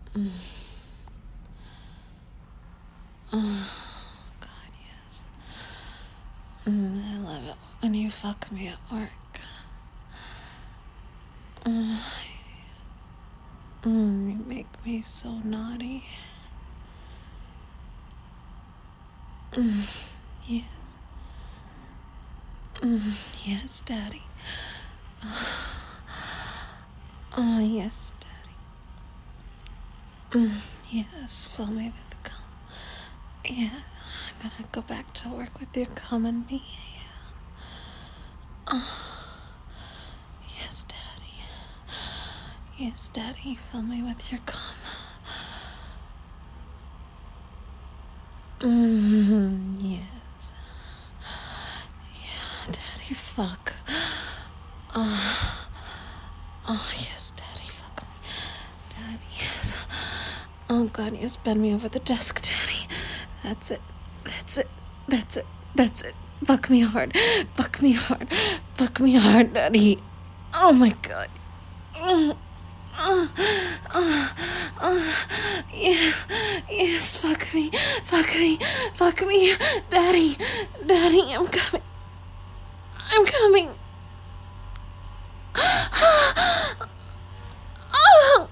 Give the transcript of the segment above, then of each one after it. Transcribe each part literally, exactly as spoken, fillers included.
Mm. Oh, God, yes. Mm, I love it when you fuck me at work. Mm, mm, you make me so naughty. Mm, yes. Mm, yes, Daddy. Oh, yes, Daddy. Mm, yes, fill me with cum. Yeah, I'm gonna go back to work with your cum and me. Yeah. Oh, yes, Daddy. Yes, Daddy, fill me with your cum. Mm, yes. Yeah, Daddy, fuck. Oh, oh, yes, Daddy, fuck me. Daddy, yes. Oh, God, yes, bend me over the desk, Daddy. That's it. That's it. That's it. That's it. Fuck me hard. Fuck me hard. Fuck me hard, Daddy. Oh, my God. Oh. Uh, uh, uh, yes, yes, fuck me, fuck me, fuck me, Daddy, Daddy, I'm coming, I'm coming. Oh.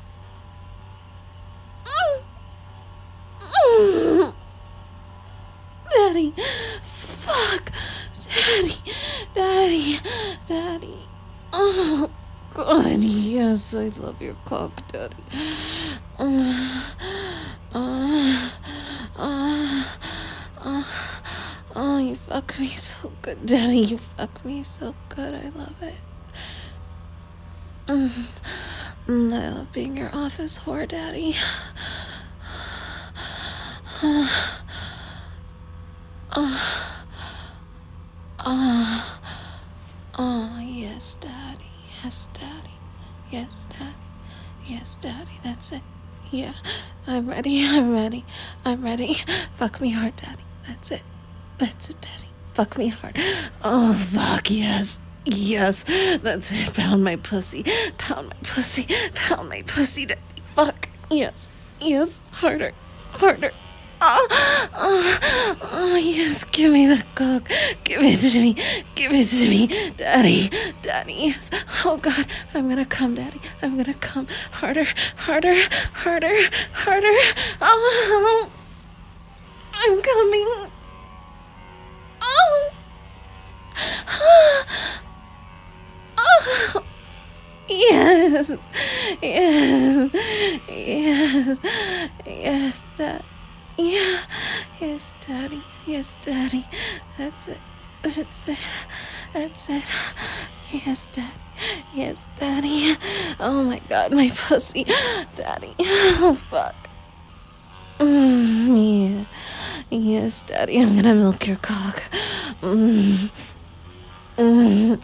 Daddy, fuck, Daddy, Daddy, Daddy. Oh, God, yes, I love your cock, Daddy. Uh, uh, uh, uh, oh, you fuck me so good, Daddy. You fuck me so good. I love it. Mm, mm, I love being your office whore, Daddy. Oh, oh, oh, oh, yes, Daddy. Yes, Daddy. Yes, Daddy. Yes, Daddy. That's it. Yeah, I'm ready. I'm ready. I'm ready. Fuck me hard, Daddy. That's it. That's it, Daddy. Fuck me hard. Oh, fuck, yes. Yes, that's it. Pound my pussy. Pound my pussy. Pound my pussy, Daddy. Fuck. Yes. Yes. Harder. Harder. Oh, oh, oh, yes, give me that cock. Give it to me. Give it to me. Daddy. Daddy, yes. Oh, God. I'm gonna come, Daddy. I'm gonna come. Harder. Harder. Harder. Harder. Oh, I'm coming. Oh. Oh. Yes. Yes. Yes. Yes, Dad. Yeah. Yes, Daddy. Yes, Daddy. That's it. That's it. That's it. Yes, Daddy. Yes, Daddy. Oh my God, my pussy. Daddy. Oh, fuck. Mm, yeah. Yes, Daddy. I'm gonna milk your cock. Mm. Mm.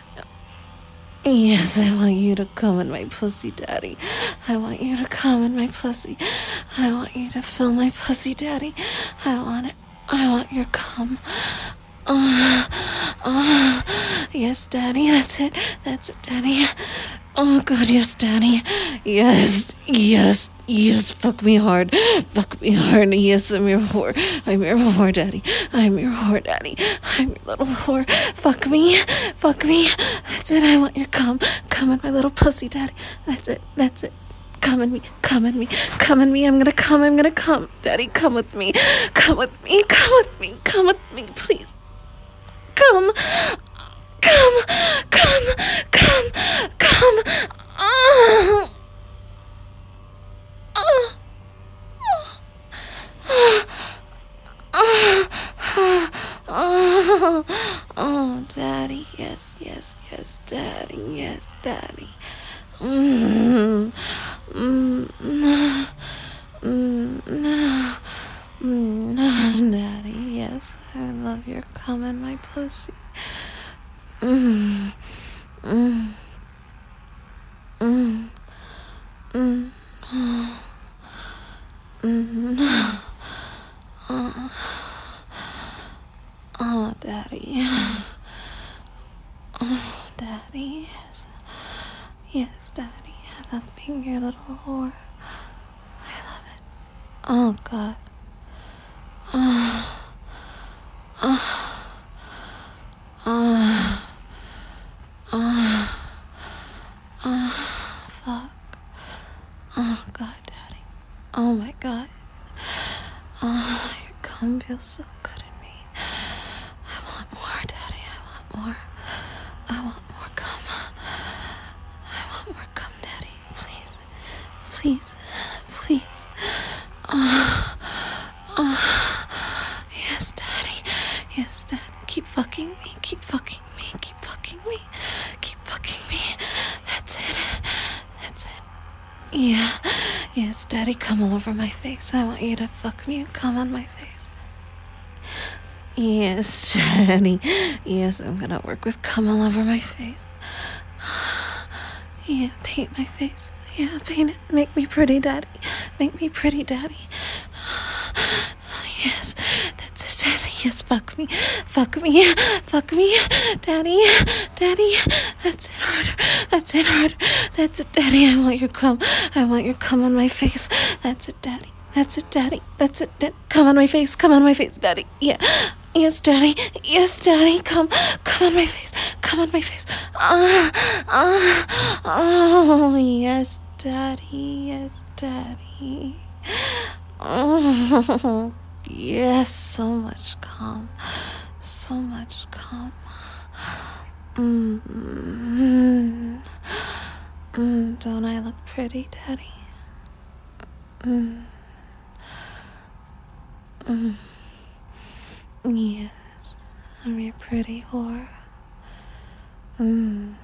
Yes, I want you to come in my pussy, Daddy. I want you to come in my pussy. I want you to fill my pussy, Daddy. I want it. I want your cum. Oh, oh, yes, Daddy. That's it. That's it, Daddy. Oh, God, yes, Daddy. Yes, yes, yes. Fuck me hard. Fuck me hard. Yes, I'm your whore. I'm your whore, Daddy. I'm your whore, Daddy. I'm your little whore. Fuck me. Fuck me. That's it. I want your cum. Come in my little pussy, Daddy. That's it. That's it. Come in me, come in me, come in me. I'm gonna come, I'm gonna come. Daddy, come with me. Come with me, come with me, come with me, please. Come, come, come, come, come. Oh, oh, oh, oh, oh, oh, Daddy, yes, yes, yes, Daddy, yes, Daddy. Mm, mm, mm, mm, mm, mm, Daddy, yes, I love your cum in my pussy. Mm, mm, mm, mm, mm, oh, oh, Daddy. Oh, Daddy, yes. Yes, Daddy, I love being your little whore. Oh, God. Oh, oh, oh, oh, oh, fuck. Oh, God, Daddy. Oh, my God. Oh, your cum feels so good in me. I want more, Daddy. I want more. I want more cum. I want more cum, Daddy. Please. Please. Please. Oh, oh. Yes, Daddy. Yes, Daddy. Keep fucking me. Keep fucking me. Keep fucking me. Keep fucking me. That's it. That's it. Yeah. Yes, Daddy, come all over my face. I want you to fuck me and come on my face. Yes, Daddy. Yes, I'm gonna work with cum all over my face. Yeah, paint my face. Yeah, paint it. Make me pretty, Daddy. Make me pretty, Daddy. Yes, that's it, Daddy. Yes, fuck me. Fuck me. Fuck me. Daddy. Daddy. That's it, harder. That's it, harder. That's it, Daddy. I want your cum. I want your cum on my face. That's it, Daddy. That's it, Daddy. That's it, Daddy. Come on my face. Come on my face, Daddy. Yeah. Yes, Daddy. Yes, Daddy. Come. Come on my face. Come on my face. Ah. Ah. Oh, yes, Daddy. Yes, Daddy. Oh. Yes, so much calm. So much calm. Mm-hmm. Mm, don't I look pretty, Daddy? Mm. Mm. Yes, I'm your pretty whore. Mm.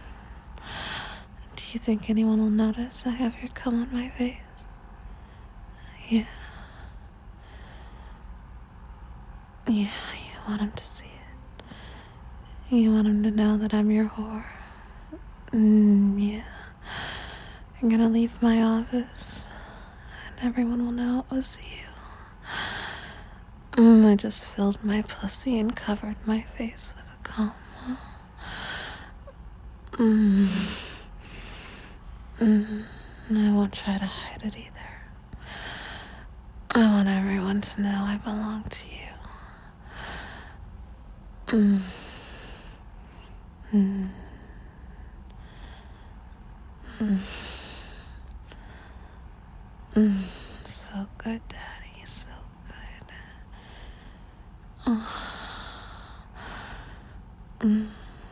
Do you think anyone will notice I have your cum on my face? Yeah. Yeah, you want him to see it. You want him to know that I'm your whore. Mm, yeah. I'm gonna leave my office, and everyone will know it was you. Mm, I just filled my pussy and covered my face with a cum. Mm. Mm. I won't try to hide it either. I want everyone to know I belong to you. Mm. Mm. Mm. Mm. So good, Daddy. So good. Oh. Mm.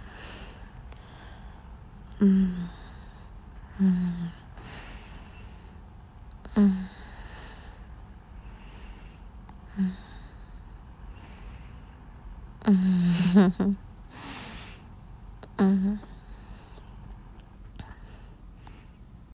Mm. Mm. Mm. Mm. Mm.